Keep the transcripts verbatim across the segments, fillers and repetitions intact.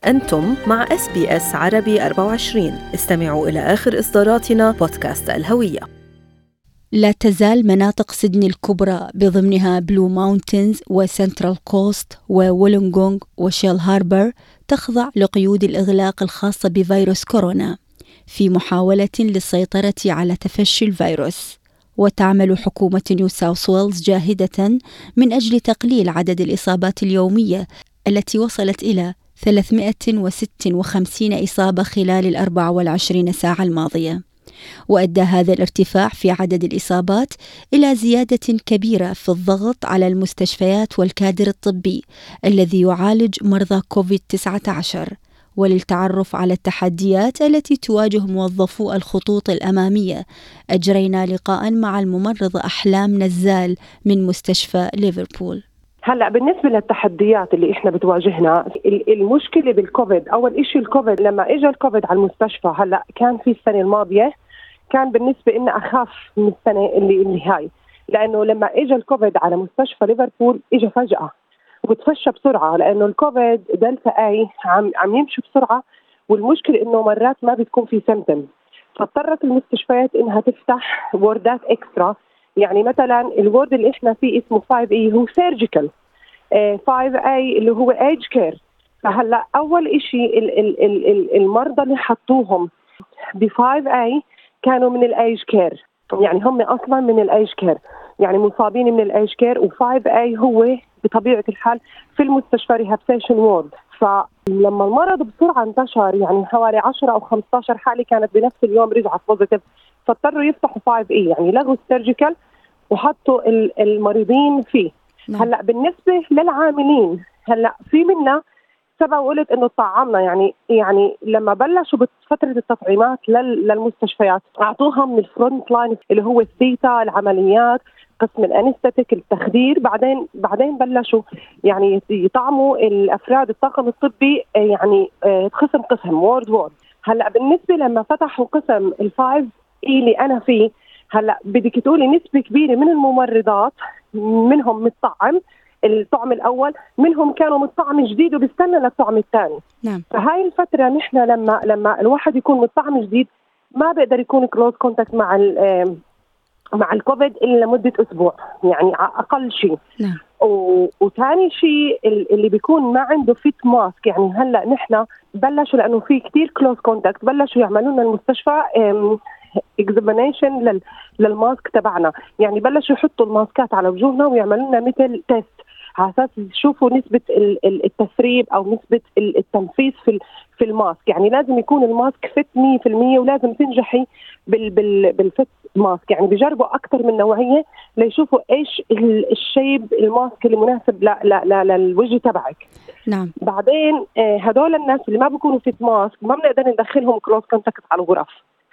أنتم مع إس بي إس عربي أربعة وعشرين. استمعوا إلى آخر إصداراتنا بودكاست الهوية. لا تزال مناطق سيدني الكبرى بضمنها بلو ماونتينز وسنترال كوست وولونغونغ وشيل هاربر تخضع لقيود الإغلاق الخاصة بفيروس كورونا في محاولة للسيطرة على تفشي الفيروس. وتعمل حكومة نيو ساوث ويلز جاهدة من أجل تقليل عدد الإصابات اليومية التي وصلت إلى ثلاثمائة وستة وخمسين إصابة خلال الأربع والعشرين ساعة الماضية. وأدى هذا الارتفاع في عدد الإصابات إلى زيادة كبيرة في الضغط على المستشفيات والكادر الطبي الذي يعالج مرضى كوفيد تسعة عشر. وللتعرف على التحديات التي تواجه موظفو الخطوط الأمامية أجرينا لقاء مع الممرضة أحلام نزال من مستشفى ليفربول. هلأ بالنسبة للتحديات اللي إحنا بتواجهنا، المشكلة بالكوفيد، أول إشي الكوفيد لما إجا الكوفيد على المستشفى هلأ كان في السنة الماضية كان بالنسبة إنه أخاف من السنة اللي, اللي هاي، لأنه لما إجا الكوفيد على مستشفى ليفربول إجا فجأة وبتفشى بسرعة، لأنه الكوفيد دلتا أي عم, عم يمشي بسرعة، والمشكلة إنه مرات ما بتكون في سيمتوم، فاضطرت المستشفيات إنها تفتح وردات إكسترا. يعني مثلا الورد اللي إحنا فيه اسمه فايف إي هو سيرجيكال، فايف إي اللي هو ايج كير. فهلا أول إشي ال ال ال المرضى اللي حطوهم ب فايف إي كانوا من الايج كير، يعني هم أصلا من الايج كير، يعني مصابين من الايج كير. وفايف إي هو بطبيعة الحال في المستشفى ريهابسيشن وورد. فلما المرض بسرعة انتشر، يعني حوالي عشرة أو خمسة عشر حالة كانت بنفس اليوم رجعت بوزيتيف، فاضطروا يفتحوا فايف إي، يعني لغوا السيرجيكال وحطوا المريضين فيه. نعم. هلا بالنسبة للعاملين، هلا في منا سبق وقلت انه طعمنا، يعني يعني لما بلشوا بفترة التطعيمات للمستشفيات اعطوها من الفرونت لاين اللي هو الثيتا، العمليات، قسم الانستاتيك، التخدير. بعدين بعدين بلشوا يعني يطعموا الافراد الطاقم الطبي، يعني قسم قسم وورد وورد. هلا بالنسبة لما فتحوا قسم الفايف إي اللي انا فيه، هلا بدك تقولي نسبة كبيرة من الممرضات منهم متطعم الطعم الأول، منهم كانوا متطعم جديد وبيستنى للطعم الثاني. نعم. فهاي الفترة نحن لما لما الواحد يكون متطعم جديد ما بيقدر يكون كلوز كونتاكت مع مع الكوفيد إلا لمدة أسبوع، يعني أقل شيء. نعم. وثاني شيء اللي بيكون ما عنده فيت ماسك، يعني هلا نحن بلشوا لأنه في كتير كلوز كونتاكت بلشوا يعملوا لنا المستشفى اكزامينيشن للماسك تبعنا، يعني بلشوا يحطوا الماسكات على وجوهنا ويعملوا لنا مثل تيست على اساس يشوفوا نسبه التسريب او نسبه التنفيذ في في الماسك. يعني لازم يكون الماسك فت مية بالمية ولازم تنجحي بال بال بالفت ماسك، يعني بيجربوا اكثر من نوعيه ليشوفوا ايش الشيب الماسك اللي مناسب لا لا لا للوجه تبعك. نعم. بعدين هدول الناس اللي ما بيكونوا فيت ماسك ما بنقدر ندخلهم كلوز كونتاكت على الغرف،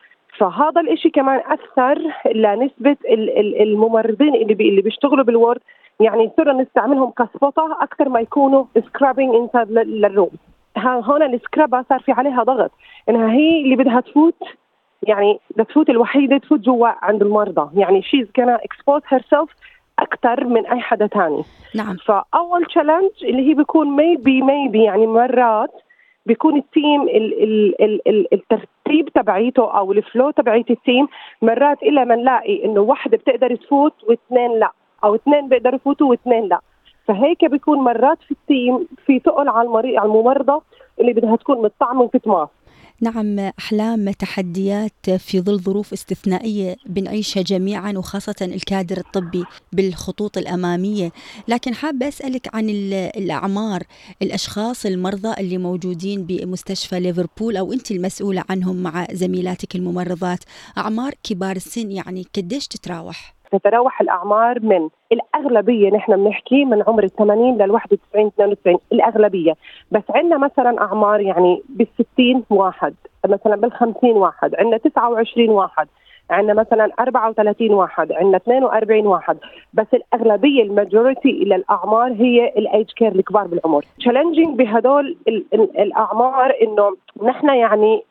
فهذا الاشي كمان أثر لنسبة الممرضين اللي بي اللي بيشتغلوا بالورد، يعني صرنا نستعملهم كسبوطة أكثر ما يكونوا سكرابينج انسايد للروم. هون السكرابة صار في عليها ضغط إنها هي اللي بدها تفوت، يعني بدها تفوت الوحيدة تفوت جوا عند المرضى، يعني she's gonna expose herself أكثر من أي حدا تاني. نعم. فأول تشالنج اللي هي بيكون maybe maybe يعني مرات بيكون التيم ال ال ال ال الترتيب تبعيته أو الفلو تبعيت التيم، مرات إلا ما نلاقي إنه واحدة بتقدر تفوت واثنين لا، أو اثنين بيقدروا يفوتوا واثنين لا. فهيك بيكون مرات في التيم في ثقل على المريض على الممرضة اللي بدها تكون متطعمة وتتماس. نعم. أحلام، تحديات في ظل ظروف استثنائية بنعيشها جميعا وخاصة الكادر الطبي بالخطوط الأمامية، لكن حابة أسألك عن الأعمار، الأشخاص المرضى اللي موجودين بمستشفى ليفربول أو أنت المسؤولة عنهم مع زميلاتك الممرضات، أعمار كبار السن يعني قديش تتراوح؟ تتراوح الأعمار من الأغلبية نحن بنحكي من عمر الثمانين للواحد وتسعين اثنين وتسعين الأغلبية، بس عندنا مثلا أعمار يعني بالستين واحد، مثلا بالخمسين واحد، عندنا تسعة وعشرين واحد، عندنا مثلا أربعة وثلاثين واحد، عندنا اثنين وأربعين واحد، بس الأغلبية الماجوريتي إلى الأعمار هي الأيج كير الكبار بالعمر. تشالنجينج بهدول الأعمار إنه نحن يعني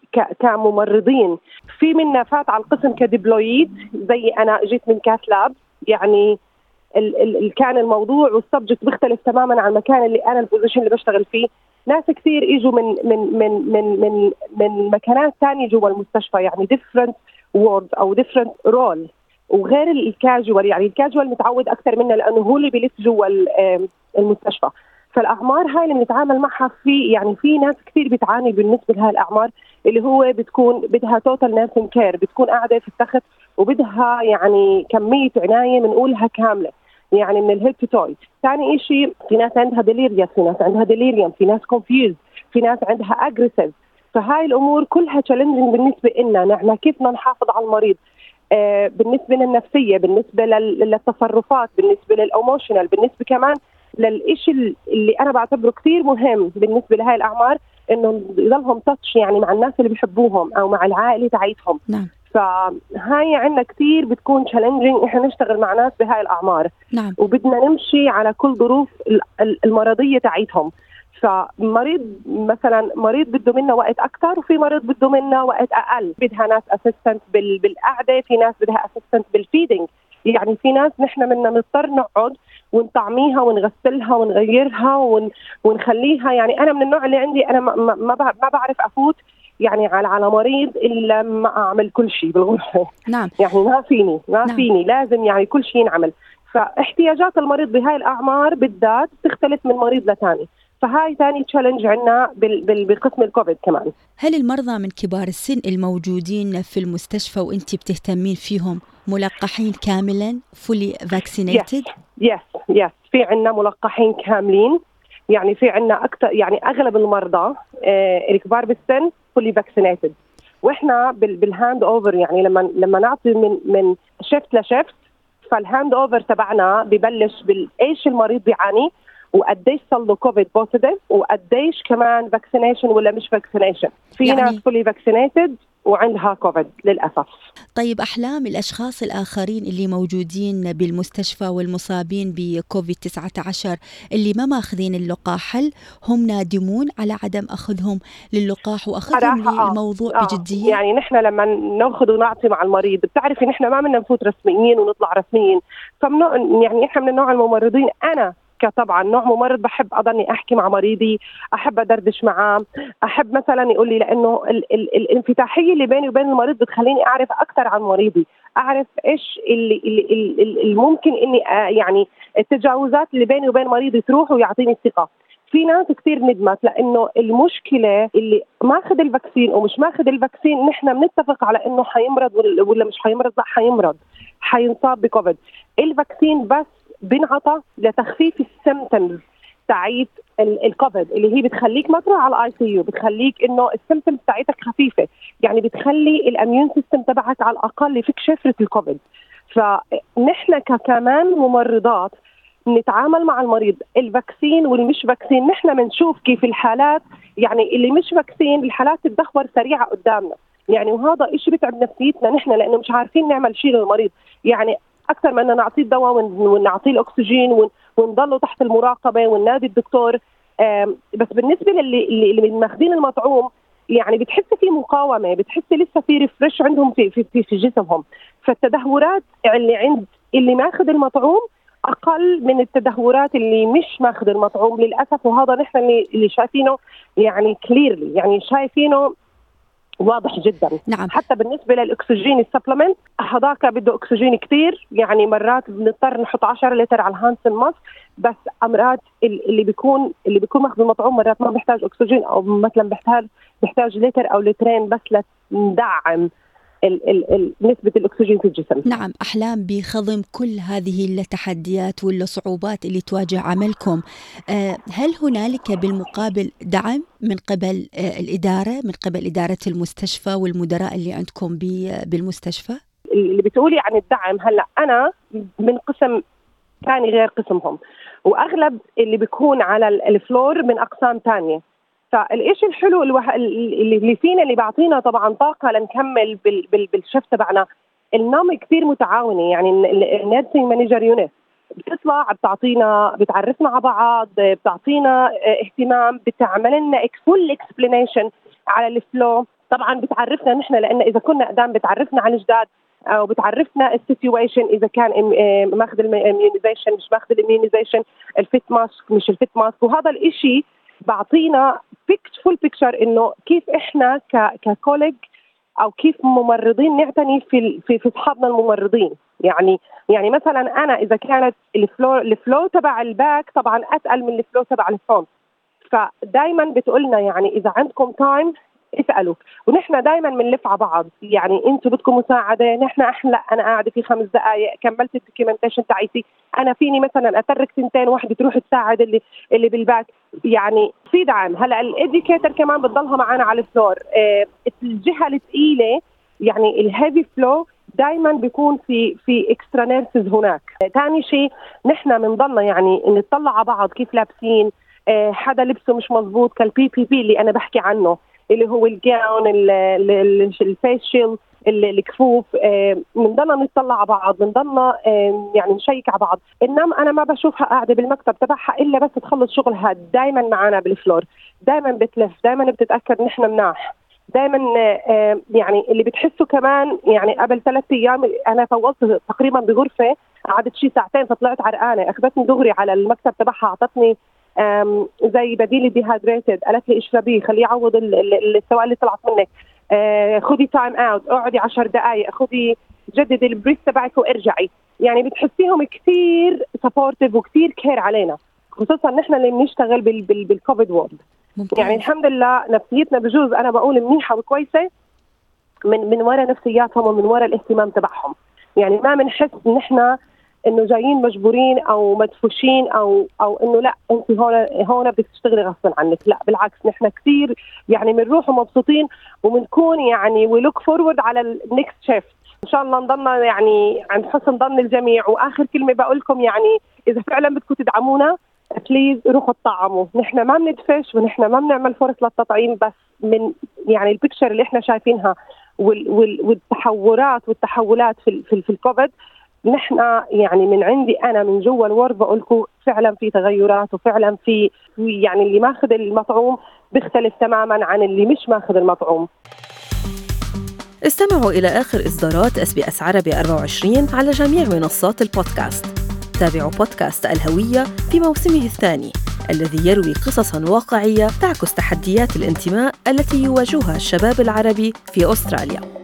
كممرضين في منا فات على القسم كديبلويد، زي أنا جيت من كاث لاب، يعني ال ال كان الموضوع والسبجكت بيختلف تماما عن المكان اللي أنا البوزيشن اللي بشتغل فيه. ناس كثير اجوا من من من من من من مكانات ثانيه جوا المستشفى، يعني different wards او different role، وغير الكاجوال. يعني الكاجوال متعود اكثر منا لانه هو اللي بيلف جوا المستشفى. فالاعمار هاي اللي بنتعامل معها في يعني في ناس كثير بتعاني بالنسبه لهي الاعمار، اللي هو بتكون بدها توتال نيرسينج كير، بتكون قاعده في التخت وبدها يعني كميه عنايه بنقولها كامله، يعني من الهيد تو توي. ثاني شيء في ناس عندها ديليريا، في ناس عندها ديليريوم، في ناس كونفيوز، في ناس عندها اجريسيف. فهاي الامور كلها تشالنجينج بالنسبه لنا نحن كيف بدنا نحافظ على المريض، آه بالنسبه للنفسيه، بالنسبه للتصرفات، بالنسبه للايموشنال، بالنسبه كمان للشيء اللي انا بعتبره كثير مهم بالنسبه لهي الاعمار، انه يضلهم تاتش يعني مع الناس اللي بيحبوهم او مع العائله تاعيتهم. نعم. فهاي عندنا كثير بتكون تشالنجينج احنا نشتغل مع ناس بهاي الاعمار. نعم. وبدنا نمشي على كل ظروف المرضيه تاعيتهم. فمريض مثلا مريض بده منا وقت اكثر، وفي مريض بده منا وقت اقل، بدها ناس اسيستنت بالقعده، في ناس بدها اسيستنت بالفيدنج. يعني في ناس نحن بدنا نضطر نقعد ونطعميها ونغسلها ونغيرها ون... ونخليها. يعني انا من النوع اللي عندي انا ما ما, ما بعرف افوت يعني على على مريض الا ما اعمل كل شيء بالغرفه. نعم. يعني ما فيني ما نعم. فيني لازم يعني كل شيء ينعمل. فاحتياجات المريض بهاي الاعمار بالذات تختلف من مريض لثاني. فهاي ثاني تشالنج عندنا بقسم الكوفيد كمان. هل المرضى من كبار السن الموجودين في المستشفى وانت بتهتمين فيهم ملقحين كاملا fully vaccinated؟ يس يس في عندنا ملقحين كاملين. يعني في عندنا اكثر يعني اغلب المرضى آه الكبار بالسن fully vaccinated. واحنا بالهاند اوفر يعني لما لما نعطي من من شيفت لشيفت، فالهاند اوفر تبعنا ببلش بايش المريض بيعاني، وقديش صار له كوفيد بوزيتيف، وقديش كمان فاكسينيشن ولا مش فاكسينيشن. في يعني ناس فولي فاكسينيتد وعندها كوفيد للأسف. طيب أحلام، الأشخاص الآخرين اللي موجودين بالمستشفى والمصابين بكوفيد تسعة عشر اللي ما ماخذين اللقاح، هل هم نادمون على عدم أخذهم للقاح وأخذهم للموضوع آه. بجدية؟ يعني نحن لما ناخذ ونعطي مع المريض، بتعرفي نحن ما بدنا نفوت رسميين ونطلع رسميين. فمنوع يعني نحن من النوع الممرضين، أنا طبعا نوع ممرض بحب أضلني أحكي مع مريضي، أحب أدردش معاه، أحب مثلا يقول لي، لأنه ال- ال- الانفتاحية اللي بيني وبين المريض بتخليني أعرف أكثر عن مريضي، أعرف إيش اللي, اللي, اللي ممكن إني يعني التجاوزات اللي بيني وبين مريضي تروح ويعطيني الثقة. في ناس كثير ندمت لأنه المشكلة اللي ماخذ الفاكسين ومش ماخذ الفاكسين، نحن بنتفق على إنه حيمرض ولا مش حيمرض. لا، حيمرض، حينصاب بكوفيد. الفاكسين بس بنعطى لتخفيف السيمتومز تاعت الكوفيد، اللي هي بتخليك ما تروح على الاي سي يو، بتخليك انه السيمتومز تاعتك خفيفه، يعني بتخلي الاميون سيستم تبعك على الاقل يفك شفره الكوفيد. فنحن كمان ممرضات نتعامل مع المريض الفاكسين واللي مش فاكسين. نحن بنشوف كيف الحالات، يعني اللي مش فاكسين الحالات تتدهور سريعه قدامنا، يعني وهذا إشي بتعب نفسيتنا نحن، لانه مش عارفين نعمل شيء للمريض. يعني أكثر من أن نعطيه الدواء ونعطيه الأكسجين ونضله تحت المراقبة وننادي الدكتور. بس بالنسبة للي اللي ماخذين المطعوم، يعني بتحس في مقاومة، بتحس لسه في ريفرش عندهم في في في, في جسمهم. فالتدهورات اللي عند اللي ماخذ المطعوم أقل من التدهورات اللي مش ماخذ المطعوم للأسف. وهذا نحن اللي, اللي شايفينه يعني كليرلي، يعني شايفينه واضح جدا. نعم. حتى بالنسبه للاكسجين السبلمنت، هذاك بده اكسجين كثير، يعني مرات بنضطر نحط عشرة لتر على الهانسن ماسك. بس امراض اللي بيكون اللي بيكون ماخذ المطعوم مرات ما بيحتاج اكسجين، او مثلا بيحتاج بيحتاج لتر او لترين بس لندعم ال ال ال نسبة الأكسجين في الجسم. نعم أحلام، بخضم كل هذه التحديات والصعوبات اللي تواجه عملكم، هل هنالك بالمقابل دعم من قبل الإدارة، من قبل إدارة المستشفى والمدراء اللي عندكم بالمستشفى؟ اللي بتقولي عن الدعم، هلأ أنا من قسم ثاني غير قسمهم، وأغلب اللي بيكون على الفلور من أقسام ثانية. فالإشي الحلو اللي فينا اللي بعطينا طبعا طاقة لنكمل بالشفت تبعنا، النوم كثير متعاونة. يعني النيرسينج مانجر يونت بتطلع بتعطينا، بتعرفنا على بعض، بتعطينا اهتمام، بتعمل لنا فول اكسبلانيشن على الفلو. طبعا بتعرفنا نحن، لأن إذا كنا قدام بتعرفنا على الجداد، أو بتعرفنا السيتويشن، إذا كان ماخذ الاميونيزيشن مش ماخذ الاميونيزيشن، الفيت ماسك مش الفيت ماسك. وهذا الإشي بعطينا فول بيكتشر إنه كيف إحنا ككوليج أو كيف ممرضين نعتني في في في أصحابنا الممرضين. يعني يعني مثلا أنا إذا كانت الفلو الفلو تبع الباك طبعا أتقل من الفلو تبع الفرونت، فدايما بتقولنا يعني إذا عندكم تايم اسألوا، ونحن دايما بنلف على بعض. يعني انتوا بدكم مساعده، نحن احلى انا قاعده في خمس دقائق كملت الدوكيومنتيشن تاعتي، انا فيني مثلا اترك سنتين واحده تروح تساعد اللي اللي بالباك. يعني في دعم. هلا الاديوكيتر كمان بتضلها معنا على الفلور. اه الجهه الثقيله يعني الهيفي فلو دائما بيكون في في اكسترا نيرسز هناك. ثاني شيء نحن بنضلنا يعني نطلع على بعض كيف لابسين. اه حدا لبسه مش مزبوط كالبي بي بي اللي انا بحكي عنه اللي هو الجاون الفيشل الكفوف، بنضلنا نطلع على بعض، بنضلنا يعني نشيك على بعض. انما انا ما بشوفها قاعده بالمكتب تبعها الا بس تخلص شغلها. دائما معنا بالفلور، دائما بتلف، دائما بتتاكد نحن مناح، دائما يعني اللي بتحسه كمان. يعني قبل ثلاث ايام انا فوضت تقريبا بغرفه، قعدت شي ساعتين فطلعت عرقانه، اخذتني دغري على المكتب تبعها، اعطتني زي بديل ديهايدريتد، قالت لي اشربيه خليه يعوض السوائل اللي طلعت منك. آه خدي تايم اوت، اقعدي عشر دقائق، خدي جددي البريث تبعك وارجعي. يعني بتحسيهم كثير سبورتيف وكثير كير علينا، خصوصا نحن اللي بنشتغل بال بال بالكوفيد وورد. يعني الحمد لله نفسيتنا بجوز انا بقول منيحه وكويسه من من وراء نفسياتهم ومن وراء الاهتمام تبعهم. يعني ما بنحس ان احنا انه جايين مجبورين او مدفوشين او او انه لا انت هون هون بدك تشتغلي غصبا عنك. لا بالعكس، نحن كثير يعني بنروح ومبسوطين وبنكون يعني وي لوك فورورد على النكست شيفت. ان شاء الله نضلنا يعني عند حسن ظن الجميع. واخر كلمه بقول لكم يعني اذا فعلا بدكم تدعمونا بليز روحوا تطعموا. نحن ما بندفش ونحن ما بنعمل فرص للتطعيم، بس من يعني البيكتشر اللي احنا شايفينها وال وال والتحورات والتحولات في في, في الكوفيد، نحن يعني من عندي أنا من جوا الورد بقولكم فعلا في تغيرات، وفعلا في يعني اللي ماخذ المطعوم بيختلف تماما عن اللي مش ماخذ المطعوم. استمعوا إلى آخر إصدارات إس بي إس عربي أربعة وعشرين على جميع منصات البودكاست. تابعوا بودكاست الهوية في موسمه الثاني الذي يروي قصصاً واقعية تعكس تحديات الانتماء التي يواجهها الشباب العربي في أستراليا.